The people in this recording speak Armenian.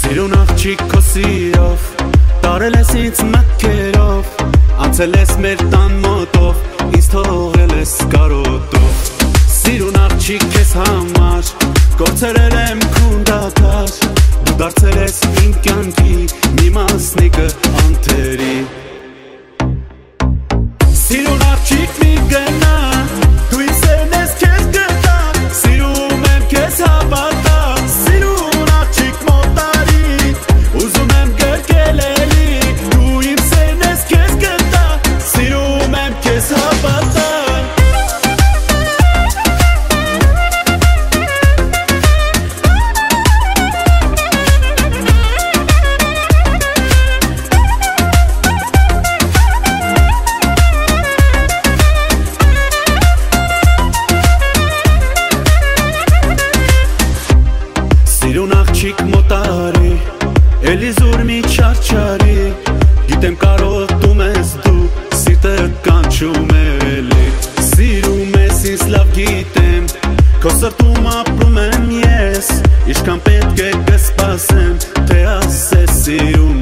Սիրուն աղջիկ քո սիրով, տարել ես ինձ մտքերով, անցել ես մեր տան մոտով, ինձ թողել ես կարոտով։ Սիրուն աղջիկ քեզ համար, կորցրել եմ քունդակար, դու դարձել ես իմ կյանքի մի մասնիկը անթերի։ Սիրուն աղջիկ մի գնա, դու ինձ սերն ես քեզ գտա, սիրում եմ քեզ հավատա, սիրուն աղջիկ մոտարի, ուզում եմ գրկել էլի, դու իմ սերն ես քեզ գտա, սիրում եմ քեզ հավատա։ Սիրուն աղջիկ մոտարի, էլի զուր մի չարչարի, գիտեմ կարոտում ես դու, սիրտդ կանչում է էլի, սիրում ես ինձ լավ գիտեմ, քո սրտում ապրում եմ ես, ինչքան պետք է կսպասեմ, թե ասես սիրում